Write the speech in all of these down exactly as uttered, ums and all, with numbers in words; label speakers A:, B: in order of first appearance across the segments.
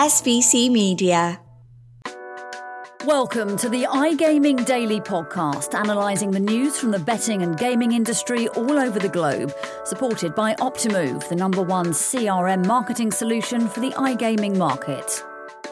A: S B C Media.
B: Welcome to the iGaming Daily podcast, analysing the news from the betting and gaming industry all over the globe, supported by Optimove, the number one C R M marketing solution for the iGaming market.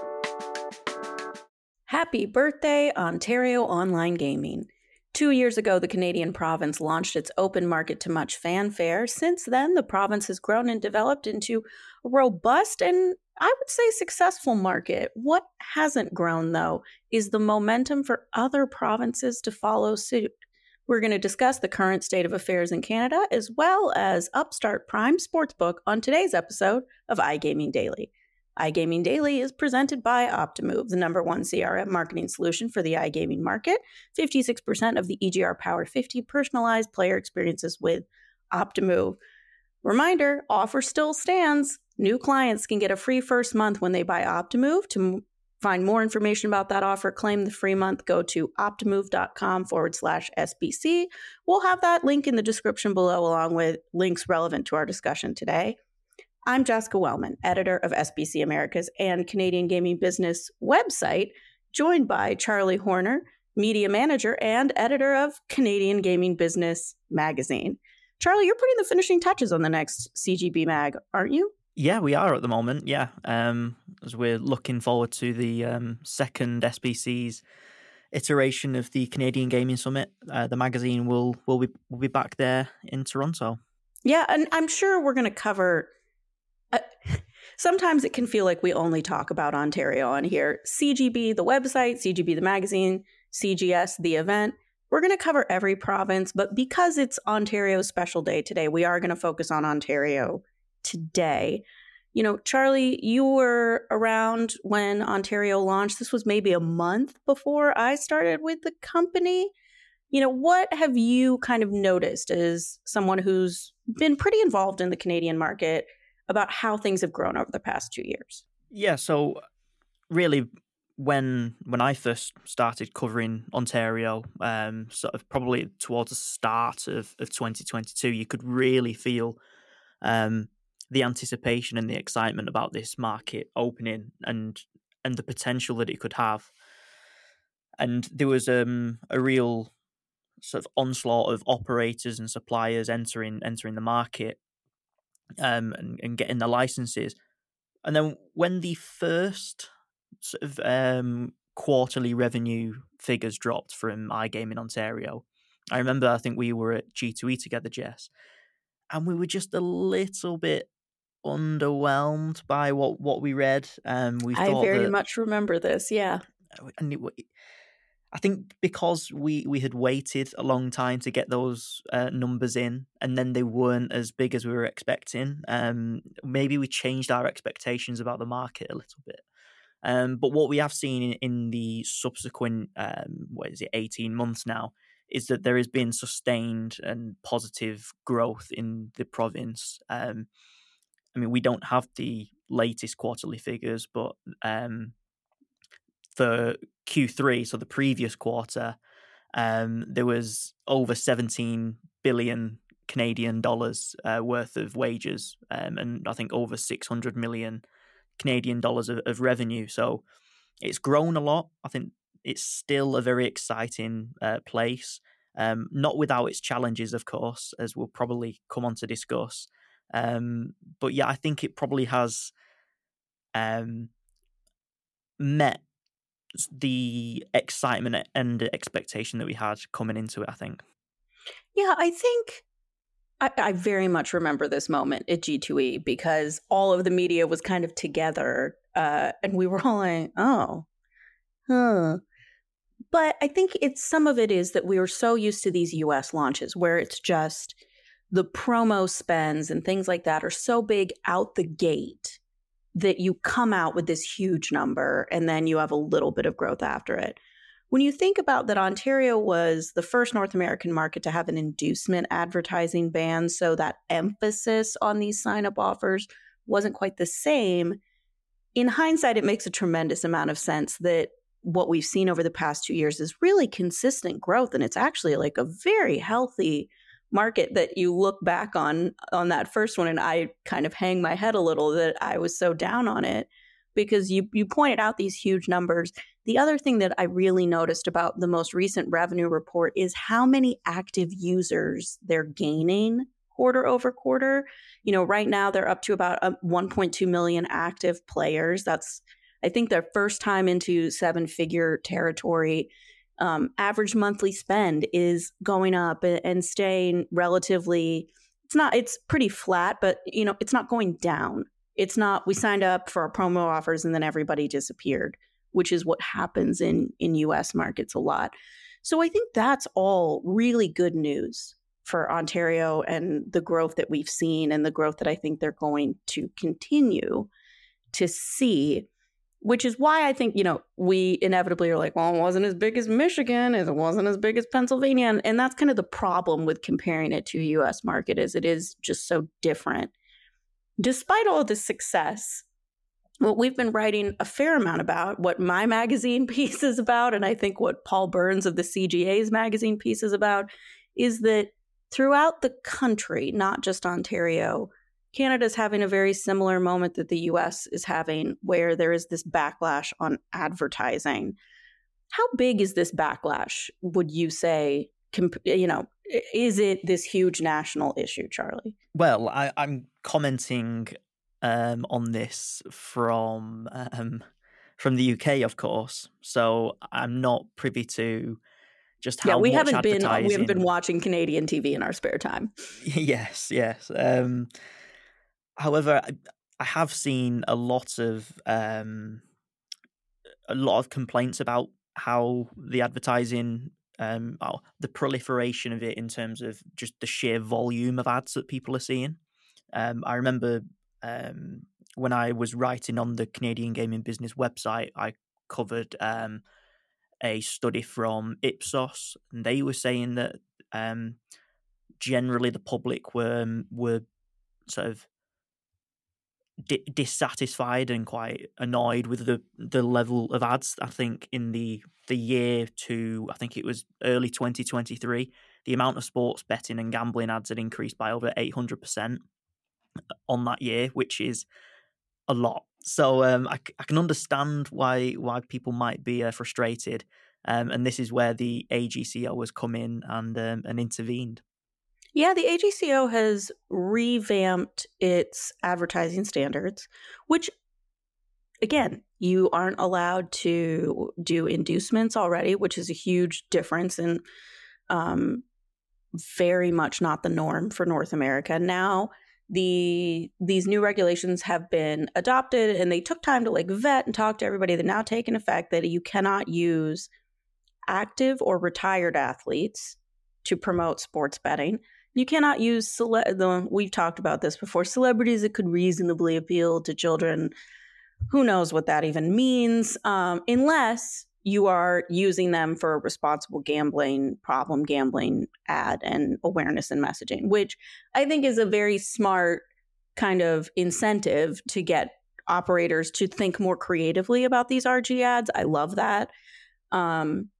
C: Happy birthday, Ontario Online Gaming. Two years ago, the Canadian province launched its open market to much fanfare. Since then, the province has grown and developed into a robust and, I would say, successful market. What hasn't grown, though, is the momentum for other provinces to follow suit. We're going to discuss the current state of affairs in Canada, as well as Upstart Prime Sportsbook on today's episode of iGaming Daily. iGaming Daily is presented by Optimove, the number one C R M marketing solution for the iGaming market. fifty-six percent of the E G R Power fifty personalized player experiences with Optimove. Reminder, offer still stands. New clients can get a free first month when they buy Optimove. To find more information about that offer, claim the free month, go to optimove.com forward slash SBC. We'll have that link in the description below, along with links relevant to our discussion today. I'm Jessica Wellman, editor of S B C America's and Canadian Gaming Business website, joined by Charlie Horner, media manager and editor of Canadian Gaming Business magazine. Charlie, you're putting the finishing touches on the next C G B mag, aren't you?
D: Yeah, we are at the moment, yeah. Um, as we're looking forward to the um, second S B C's iteration of the Canadian Gaming Summit. Uh, the magazine will will be will be back there in Toronto.
C: Yeah, and I'm sure we're going to cover... Uh, sometimes it can feel like we only talk about Ontario on here. C G B, the website, C G B, the magazine, C G S, the event. We're going to cover every province, but because it's Ontario's special day today, we are going to focus on Ontario today. You know, Charlie, you were around when Ontario launched. This was maybe a month before I started with the company. You know, what have you kind of noticed as someone who's been pretty involved in the Canadian market about how things have grown over the past two years?
D: Yeah, so really when when I first started covering Ontario, um, sort of probably towards the start of, of twenty twenty-two, you could really feel um, the anticipation and the excitement about this market opening and and the potential that it could have. And there was um, a real sort of onslaught of operators and suppliers entering entering the market. Um, and, and getting the licenses. And then when the first sort of um, quarterly revenue figures dropped from iGaming Ontario, I remember I think we were at G two E together, Jess, and we were just a little bit underwhelmed by what, what we read. Um, we
C: I
D: thought
C: very
D: that,
C: much remember this, yeah.
D: And it, I think because we, we had waited a long time to get those uh, numbers in, and then they weren't as big as we were expecting, um, maybe we changed our expectations about the market a little bit. Um, but what we have seen in, in the subsequent, um, what is it, eighteen months now, is that there has been sustained and positive growth in the province. Um, I mean, we don't have the latest quarterly figures, but um, for Q three, so the previous quarter, um, there was over seventeen billion Canadian dollars uh, worth of wages, um, and I think over six hundred million Canadian dollars of, of revenue. So it's grown a lot. I think it's still a very exciting uh, place, um, not without its challenges, of course, as we'll probably come on to discuss. Um, but yeah, I think it probably has um, met the excitement and expectation that we had coming into it, I think.
C: Yeah, I think I, I very much remember this moment at G two E because all of the media was kind of together uh, and we were all like, oh, huh. But I think it's some of it is that we were so used to these U S launches where it's just the promo spends and things like that are so big out the gate that you come out with this huge number and then you have a little bit of growth after it. When you think about that, Ontario was the first North American market to have an inducement advertising ban, so that emphasis on these sign-up offers wasn't quite the same. In hindsight, it makes a tremendous amount of sense that what we've seen over the past two years is really consistent growth, and it's actually like a very healthy market that you look back on on that first one, and I kind of hang my head a little that I was so down on it. because you you pointed out these huge numbers. The other thing that I really noticed about the most recent revenue report is how many active users they're gaining quarter over quarter. You know, right now they're up to about uh, one point two million active players. That's, I think, their first time into seven-figure territory. Um, average monthly spend is going up and staying relatively, it's not, it's pretty flat, but, you know, it's not going down. It's not, we signed up for our promo offers and then everybody disappeared, which is what happens in, in U S markets a lot. So I think that's all really good news for Ontario and the growth that we've seen and the growth that I think they're going to continue to see. Which is why I think, you know, we inevitably are like, well, it wasn't as big as Michigan, as it wasn't as big as Pennsylvania. And, and that's kind of the problem with comparing it to a U S market, is it is just so different. Despite all of this success, what we've been writing a fair amount about, what my magazine piece is about, and I think what Paul Burns of the C G A's magazine piece is about, is that throughout the country, not just Ontario, Canada's having a very similar moment that the U S is having, where there is this backlash on advertising. How big is this backlash, would you say? Comp- you know, is it this huge national issue, Charlie?
D: Well, I, I'm commenting um, on this from um, from the U K, of course. So I'm not privy to just how
C: yeah, we
D: much
C: haven't been
D: advertising...
C: we haven't been watching Canadian T V in our spare time.
D: yes, yes. Um, However, I, I have seen a lot of um, a lot of complaints about how the advertising, um, oh, the proliferation of it in terms of just the sheer volume of ads that people are seeing. Um, I remember um, when I was writing on the Canadian Gaming Business website, I covered um, a study from Ipsos, and they were saying that um, generally the public were were sort of D- dissatisfied and quite annoyed with the the level of ads. I think in the the year to I think it was early twenty twenty-three, the amount of sports betting and gambling ads had increased by over eight hundred percent on that year, which is a lot. So um, I, I can understand why why people might be uh, frustrated, um, and this is where the A G C O has come in and um, and intervened.
C: Yeah, the A G C O has revamped its advertising standards, which, again, you aren't allowed to do inducements already, which is a huge difference and um, very much not the norm for North America. Now, the these new regulations have been adopted, and they took time to like vet and talk to everybody. They're now taking effect that you cannot use active or retired athletes to promote sports betting. You cannot use, cele- the, we've talked about this before, celebrities that could reasonably appeal to children. Who knows what that even means, um, unless you are using them for a responsible gambling, problem gambling ad and awareness and messaging, which I think is a very smart kind of incentive to get operators to think more creatively about these R G ads. I love that. Um,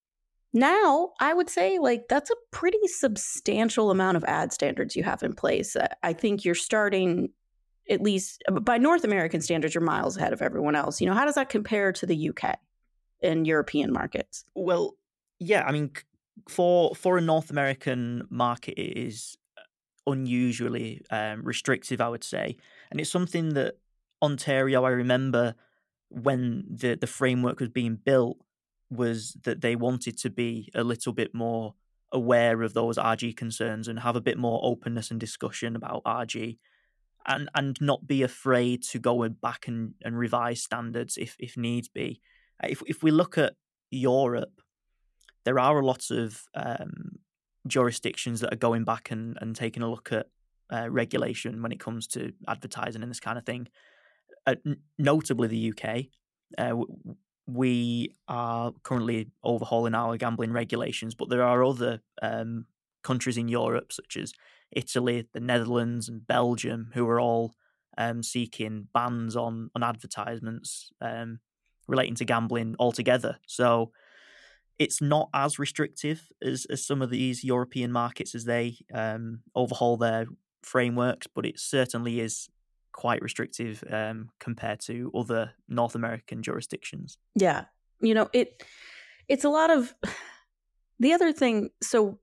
C: Now, I would say like that's a pretty substantial amount of ad standards you have in place. I think you're starting, at least by North American standards, you're miles ahead of everyone else. You know, how does that compare to the U K and European markets?
D: Well, yeah, I mean, for for a North American market, it is unusually um, restrictive, I would say, and it's something that Ontario, I remember when the the framework was being built, was that they wanted to be a little bit more aware of those R G concerns and have a bit more openness and discussion about R G, and and not be afraid to go back and, and revise standards if, if needs be. If if we look at Europe, there are a lot of um, jurisdictions that are going back and, and taking a look at uh, regulation when it comes to advertising and this kind of thing. Uh, n- notably the U K. Uh, we are currently overhauling our gambling regulations, but there are other um, countries in Europe, such as Italy, the Netherlands, and Belgium, who are all um, seeking bans on on advertisements um, relating to gambling altogether. So it's not as restrictive as, as some of these European markets as they um, overhaul their frameworks, but it certainly is quite restrictive um, compared to other North American jurisdictions.
C: Yeah. You know, it it's a lot of the other thing. So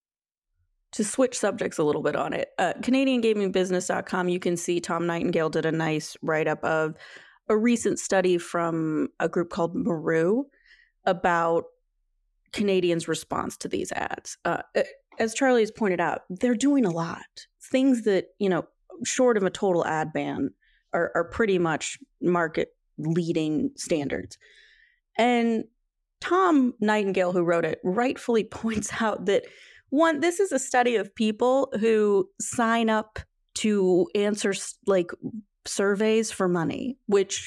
C: to switch subjects a little bit on it, uh, Canadian Gaming Business dot com, you can see Tom Nightingale did a nice write-up of a recent study from a group called Maru about Canadians' response to these ads. Uh, as Charlie has pointed out, they're doing a lot. Things that, you know, short of a total ad ban are, are pretty much market-leading standards. And Tom Nightingale, who wrote it, rightfully points out that, one, this is a study of people who sign up to answer like surveys for money, which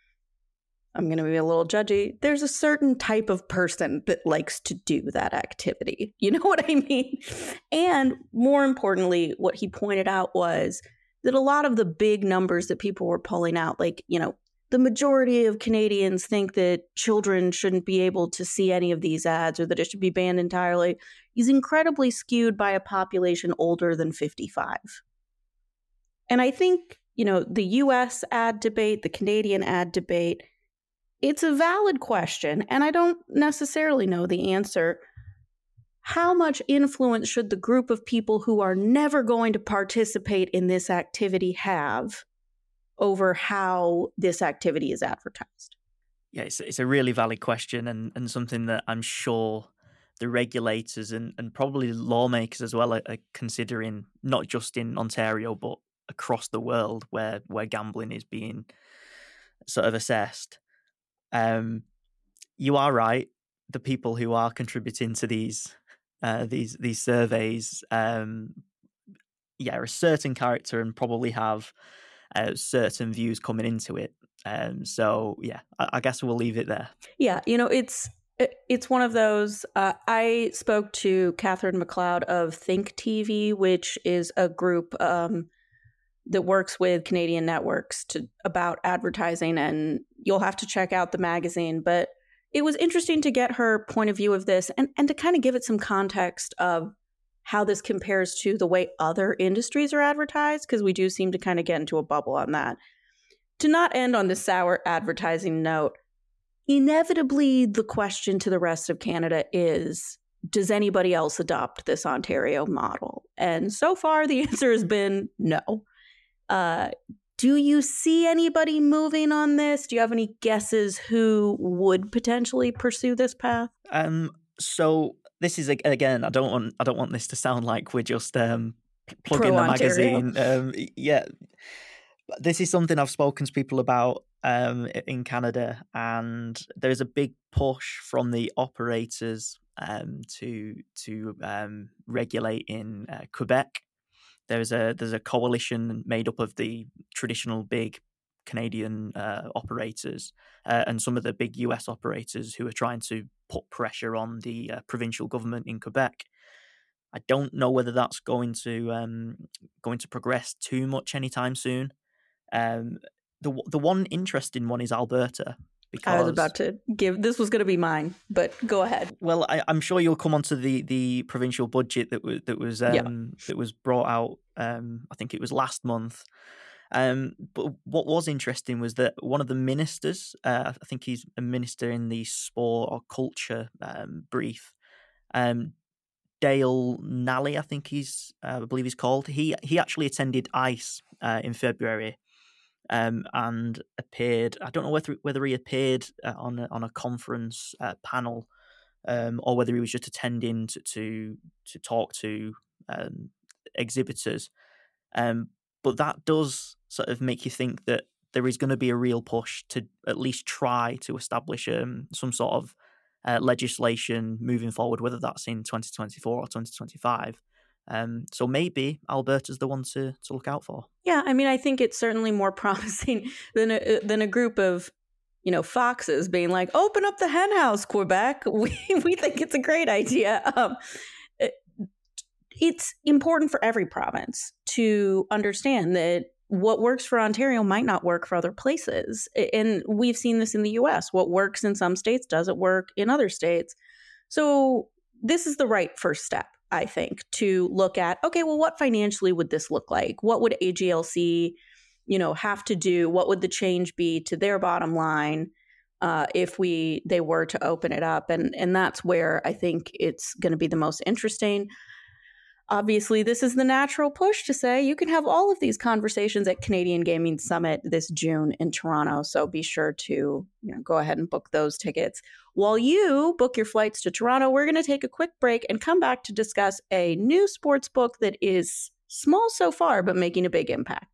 C: I'm going to be a little judgy. There's a certain type of person that likes to do that activity. You know what I mean? And more importantly, what he pointed out was that a lot of the big numbers that people were pulling out, like, you know, the majority of Canadians think that children shouldn't be able to see any of these ads or that it should be banned entirely, is incredibly skewed by a population older than fifty-five. And I think, you know, the U S ad debate, the Canadian ad debate, it's a valid question, and I don't necessarily know the answer. How much influence should the group of people who are never going to participate in this activity have over how this activity is advertised?
D: Yeah, it's, it's a really valid question, and, and something that I'm sure the regulators and, and probably lawmakers as well are, are considering, not just in Ontario, but across the world where, where gambling is being sort of assessed. Um, you are right. The people who are contributing to these uh, these these surveys, um, yeah, are a certain character and probably have uh, certain views coming into it. Um, so yeah, I, I guess we'll leave it there.
C: Yeah, you know, it's it's one of those. Uh, I spoke to Catherine McLeod of Think T V, which is a group Um, that works with Canadian networks to about advertising, and you'll have to check out the magazine. But it was interesting to get her point of view of this and, and to kind of give it some context of how this compares to the way other industries are advertised, because we do seem to kind of get into a bubble on that. To not end on this sour advertising note, inevitably the question to the rest of Canada is, does anybody else adopt this Ontario model? And so far the answer has been no. Uh, do you see anybody moving on this? Do you have any guesses who would potentially pursue this path?
D: Um, so this is again, I don't want I don't want this to sound like we're just um, plugging the magazine. Um, yeah, this is something I've spoken to people about um, in Canada, and there's a big push from the operators um, to to um, regulate in uh, Quebec. There's a there's a coalition made up of the traditional big Canadian uh, operators uh, and some of the big U S operators who are trying to put pressure on the uh, provincial government in Quebec. I don't know whether that's going to um, going to progress too much anytime soon. Um, the the one interesting one is Alberta. Because,
C: I was about to give, this was going to be mine, but go ahead.
D: Well, I, I'm sure you'll come on to the, the provincial budget that was that was um,
C: yeah.
D: that was brought out. Um, I think it was last month. Um, but what was interesting was that one of the ministers, uh, I think he's a minister in the sport or culture um, brief, um, Dale Nally, I think he's, uh, I believe he's called. He he actually attended ICE uh, in February. Um, and appeared. I don't know whether whether he appeared uh, on a, on a conference uh, panel, um, or whether he was just attending to to, to talk to um, exhibitors. Um, but that does sort of make you think that there is going to be a real push to at least try to establish um, some sort of uh, legislation moving forward, whether that's in twenty twenty-four or twenty twenty-five. Um, so maybe Alberta's the one to, to look out for.
C: Yeah, I mean, I think it's certainly more promising than a, than a group of, you know, foxes being like, open up the hen house, Quebec. We we think it's a great idea. Um, it, it's important for every province to understand that what works for Ontario might not work for other places. And we've seen this in the U S. What works in some states doesn't work in other states. So this is the right first step, I think, to look at, okay, well, what financially would this look like? What would A G L C you know, have to do? What would the change be to their bottom line uh, if we they were to open it up? And and that's where I think it's going to be the most interesting. Obviously, this is the natural push to say you can have all of these conversations at Canadian Gaming Summit this June in Toronto. So be sure to you know, go ahead and book those tickets. While you book your flights to Toronto, we're going to take a quick break and come back to discuss a new sports book that is small so far, but making a big impact.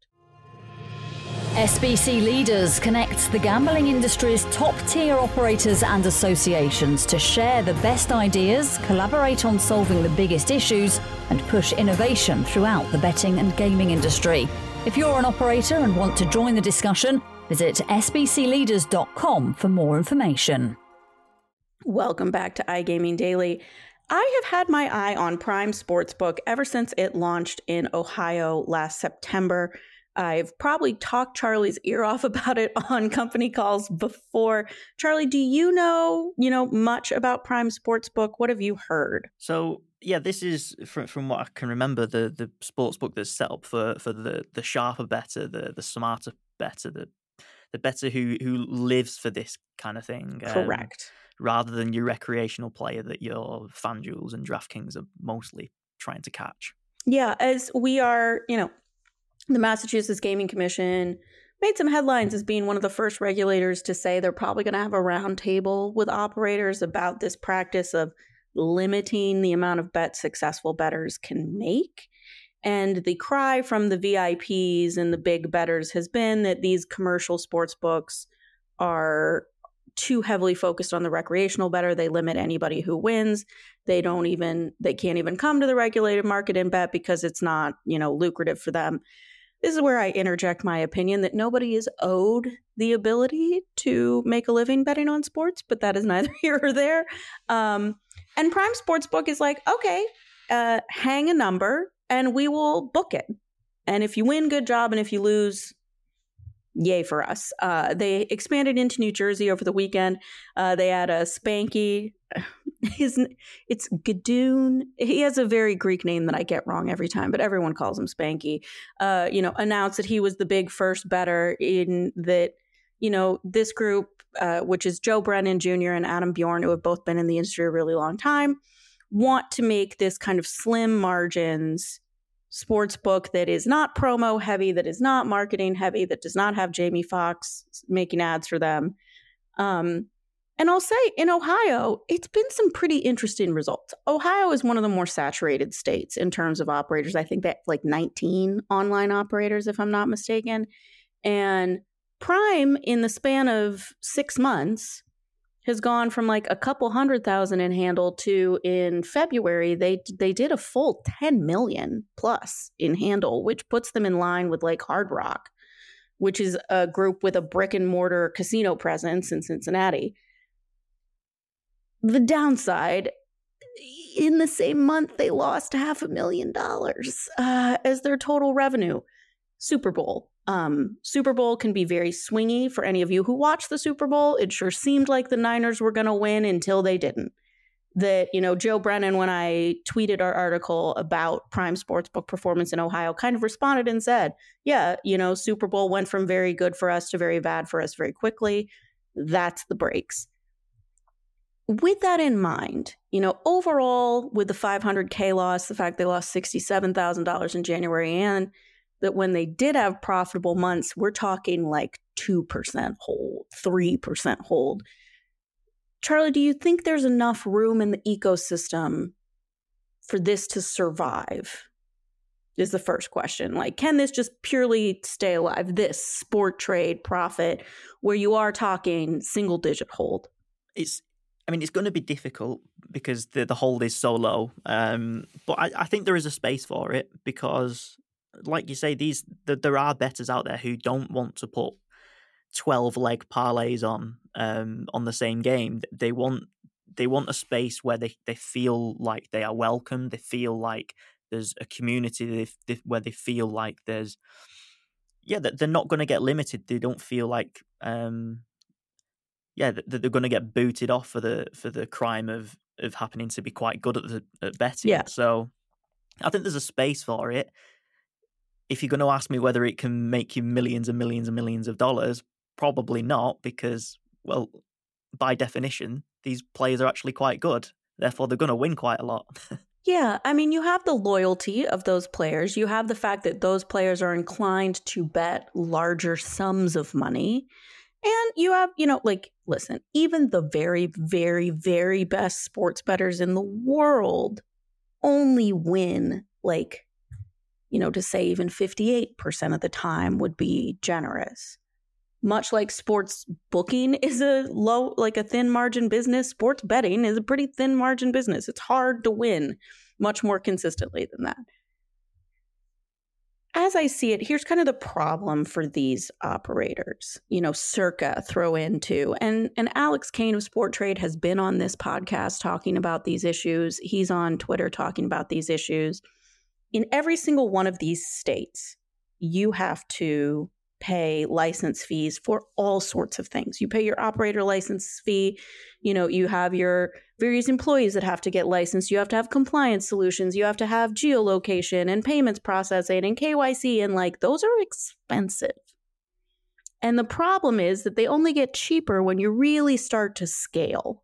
B: S B C Leaders connects the gambling industry's top-tier operators and associations to share the best ideas, collaborate on solving the biggest issues, and push innovation throughout the betting and gaming industry. If you're an operator and want to join the discussion, visit s b c leaders dot com for more information.
C: Welcome back to iGaming Daily. I have had my eye on Prime Sportsbook ever since it launched in Ohio last September. I've probably talked Charlie's ear off about it on company calls before. Charlie, do you know, you know, much about Prime Sportsbook? What have you heard?
D: So, yeah, this is, from, from what I can remember, the the sportsbook that's set up for, for the, the sharper bettor, the, the smarter bettor, the the bettor who, who lives for this kind of thing.
C: Correct.
D: Um, rather than your recreational player that your FanDuels and DraftKings are mostly trying to catch.
C: Yeah, as we are, you know, the Massachusetts Gaming Commission made some headlines as being one of the first regulators to say they're probably going to have a roundtable with operators about this practice of limiting the amount of bets successful bettors can make. And the cry from the V I Ps and the big bettors has been that these commercial sports books are too heavily focused on the recreational bettor. They limit anybody who wins. They don't even, they can't even come to the regulated market and bet because it's not, you know, lucrative for them. This is where I interject my opinion that nobody is owed the ability to make a living betting on sports, but that is neither here or there. Um, and Prime Sportsbook is like, okay, uh, hang a number and we will book it. And if you win, good job. And if you lose, yay for us. Uh, they expanded into New Jersey over the weekend. Uh, they had a Spanky. His it's Gadoon. He has a very Greek name that I get wrong every time, but everyone calls him Spanky. Uh, you know, announced that he was the big first bettor in that. You know, this group, uh, which is Joe Brennan Junior and Adam Bjorn, who have both been in the industry a really long time, want to make this kind of slim margins sports book that is not promo heavy, that is not marketing heavy, that does not have Jamie Foxx making ads for them. Um, and I'll say in Ohio, it's been some pretty interesting results. Ohio is one of the more saturated states in terms of operators. I think they have like nineteen online operators, if I'm not mistaken. And Prime, in the span of six months, has gone from like a couple hundred thousand in handle to in February, they they did a full ten million plus in handle, which puts them in line with like Hard Rock, which is a group with a brick and mortar casino presence in Cincinnati. The downside, in the same month, they lost half a million dollars uh, as their total revenue. Super Bowl. Um, Super Bowl can be very swingy for any of you who watch the Super Bowl. It sure seemed like the Niners were going to win until they didn't. That, you know, Joe Brennan, when I tweeted our article about Prime Sportsbook performance in Ohio, kind of responded and said, yeah, you know, Super Bowl went from very good for us to very bad for us very quickly. That's the breaks. With that in mind, you know, overall, with the five hundred K loss, the fact they lost sixty-seven thousand dollars in January, and that when they did have profitable months, we're talking like two percent hold, three percent hold. Charlie, do you think there's enough room in the ecosystem for this to survive? Is the first question. Like, can this just purely stay alive? This sport trade profit where you are talking single digit hold?
D: It's, I mean, it's going to be difficult because the, the hold is so low. Um, but I, I think there is a space for it because, like you say, these the, there are bettors out there who don't want to put twelve leg parlays on um, on the same game. They want they want a space where they, they feel like they are welcome. They feel like there's a community they, they, where they feel like there's yeah that they're not going to get limited. They don't feel like um, yeah that they're going to get booted off for the for the crime of of happening to be quite good at the at betting.
C: Yeah.
D: So I think there's a space for it. if you're going to ask me whether it can make you millions and millions and millions of dollars, probably not, because, well, by definition, these players are actually quite good. Therefore, they're going to win quite a lot.
C: Yeah, I mean, you have the loyalty of those players. You have the fact that those players are inclined to bet larger sums of money. And you have, you know, like, listen, even the very, very, very best sports bettors in the world only win, like, you know, to say even fifty-eight percent of the time would be generous. Much like sports booking is a low, like a thin margin business, sports betting is a pretty thin margin business. It's hard to win much more consistently than that. As I see it, here's kind of the problem for these operators. You know, Circa throw into, and, and Alex Kane of Sporttrade has been on this podcast talking about these issues. He's on Twitter talking about these issues. In every single one of these states, you have to pay license fees for all sorts of things. You pay your operator license fee. You know, you have your various employees that have to get licensed. You have to have compliance solutions. You have to have geolocation and payments processing and K Y C. And like, those are expensive. And the problem is that they only get cheaper when you really start to scale.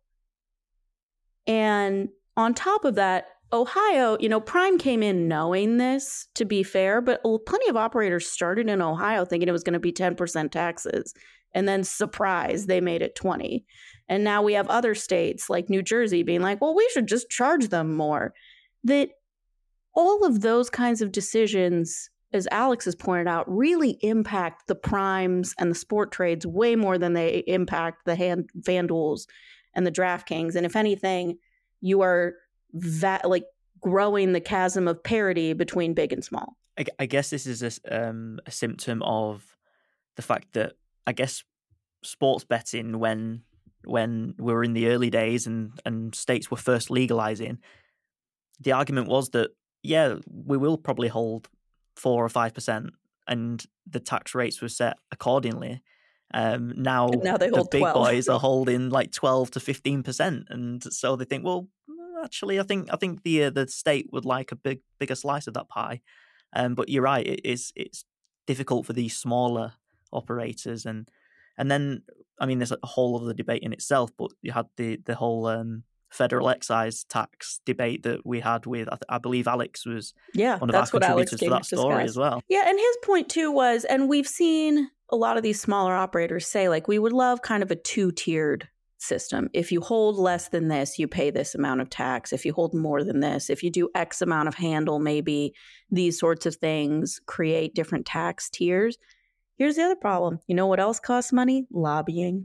C: And on top of that, Ohio, you know, Prime came in knowing this, to be fair, but plenty of operators started in Ohio thinking it was going to be ten percent taxes. And then, surprise, they made it twenty. And now we have other states like New Jersey being like, well, we should just charge them more. That all of those kinds of decisions, as Alex has pointed out, really impact the primes and the sport trades way more than they impact the hand, FanDuels and the DraftKings. And if anything, you are that like growing the chasm of parity between big and small.
D: I, I guess this is a, um, a symptom of the fact that I guess sports betting, when when we were in the early days and, and states were first legalizing, the argument was that, yeah, we will probably hold four or five percent, and the tax rates were set accordingly. Um, now,
C: now they hold
D: the big
C: twelve.
D: boys are holding like twelve to fifteen percent, and so they think, well, actually, I think I think the uh, the state would like a big bigger slice of that pie. Um, but you're right; it is it's difficult for these smaller operators, and and then I mean, there's a whole other debate in itself. But you had the the whole um, federal excise tax debate that we had with I, th- I believe Alex was
C: yeah,
D: one of
C: that's
D: our
C: what Alex
D: contributors for that story
C: discussed.
D: as well.
C: Yeah, and his point too was, and we've seen a lot of these smaller operators say, like, we would love kind of a two-tiered system. If you hold less than this, you pay this amount of tax. If you hold more than this, if you do X amount of handle, maybe these sorts of things create different tax tiers. Here's the other problem. You know what else costs money? Lobbying.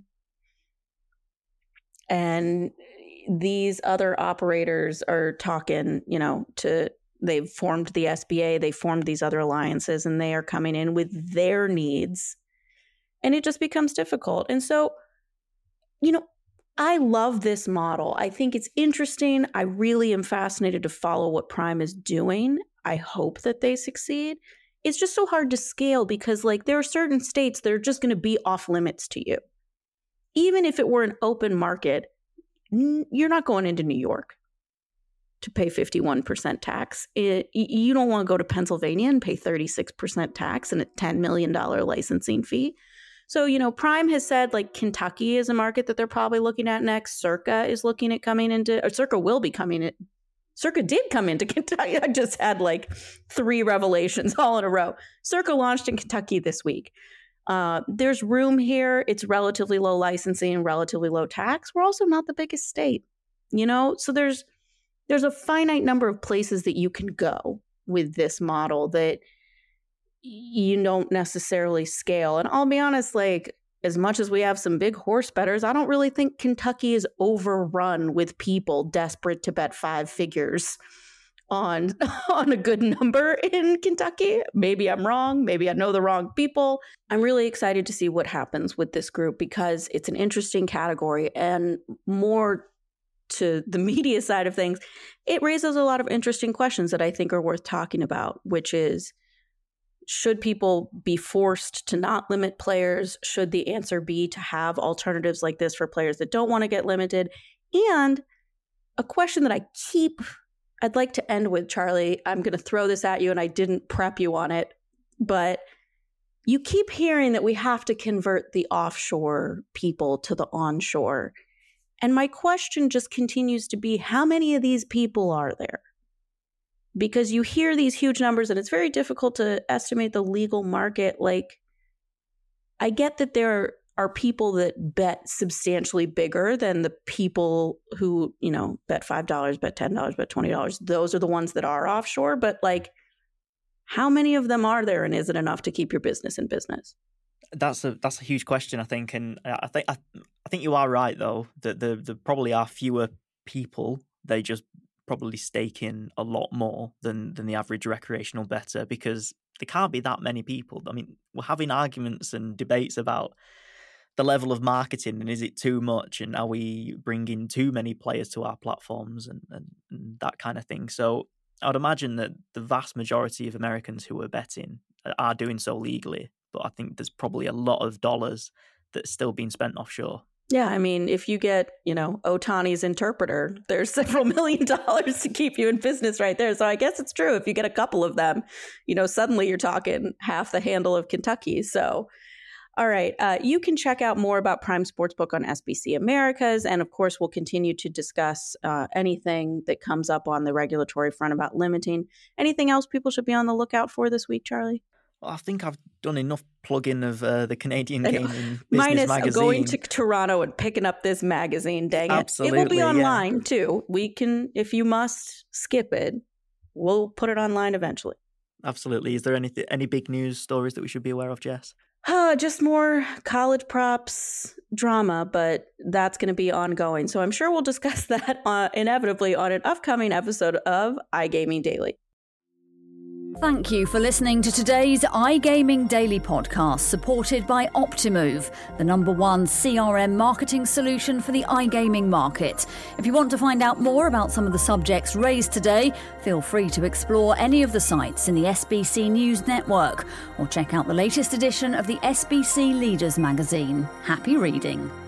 C: And these other operators are talking, you know, to, they've formed the S B A, they formed these other alliances, and they are coming in with their needs. And it just becomes difficult. And so, you know, I love this model. I think it's interesting. I really am fascinated to follow what Prime is doing. I hope that they succeed. It's just so hard to scale because, like, there are certain states that are just going to be off limits to you. Even if it were an open market, you're not going into New York to pay fifty-one percent tax. It, you don't want to go to Pennsylvania and pay thirty-six percent tax and a ten million dollars licensing fee. So, you know, Prime has said, like, Kentucky is a market that they're probably looking at next. Circa is looking at coming into, or Circa will be coming in. Circa did come into Kentucky. I just had like three revelations all in a row. Circa launched in Kentucky this week. Uh, there's room here. It's relatively low licensing, relatively low tax. We're also not the biggest state, you know? So there's there's a finite number of places that you can go with this model that you don't necessarily scale. And I'll be honest, like, as much as we have some big horse bettors, I don't really think Kentucky is overrun with people desperate to bet five figures on, on a good number in Kentucky. Maybe I'm wrong. Maybe I know the wrong people. I'm really excited to see what happens with this group because it's an interesting category, and more to the media side of things, it raises a lot of interesting questions that I think are worth talking about, which is, should people be forced to not limit players? Should the answer be to have alternatives like this for players that don't want to get limited? And a question that I keep, I'd like to end with, Charlie, I'm going to throw this at you and I didn't prep you on it. but you keep hearing that we have to convert the offshore people to the onshore. And my question just continues to be, how many of these people are there? Because you hear these huge numbers and it's very difficult to estimate the legal market. Like, I get that there are people that bet substantially bigger than the people who, you know, bet five dollars, bet ten dollars, bet twenty dollars. Those are the ones that are offshore. But like, how many of them are there, and is it enough to keep your business in business?
D: That's a that's a huge question, I think, and I think I, I think you are right though that there, there probably are fewer people. They just probably stake in a lot more than than the average recreational bettor, because there can't be that many people. I mean, we're having arguments and debates about the level of marketing, and is it too much, and are we bringing too many players to our platforms, and, and, and that kind of thing. So I would imagine that the vast majority of Americans who are betting are doing so legally, but I think there's probably a lot of dollars that's still being spent offshore.
C: Yeah, I mean, if you get, you know, Ohtani's interpreter, there's several million dollars to keep you in business right there. So I guess it's true. If you get a couple of them, you know, suddenly you're talking half the handle of Kentucky. So, all right, uh, you can check out more about Prime Sportsbook on S B C Americas. And of course, we'll continue to discuss uh, anything that comes up on the regulatory front about limiting. Anything else people should be on the lookout for this week, Charlie?
D: I think I've done enough plugging of uh, the Canadian Gaming Business
C: Minus
D: magazine.
C: Going to Toronto and picking up this magazine, dang it.
D: Absolutely,
C: it will be online
D: yeah.
C: too. We can, if you must skip it, we'll put it online eventually.
D: Absolutely. Is there any, any big news stories that we should be aware of, Jess?
C: Uh, just more college props drama, but that's going to be ongoing. So I'm sure we'll discuss that uh, inevitably on an upcoming episode of iGaming Daily.
B: Thank you for listening to today's iGaming Daily podcast, supported by Optimove, the number one C R M marketing solution for the iGaming market. If you want to find out more about some of the subjects raised today, feel free to explore any of the sites in the S B C News network or check out the latest edition of the S B C Leaders magazine. Happy reading.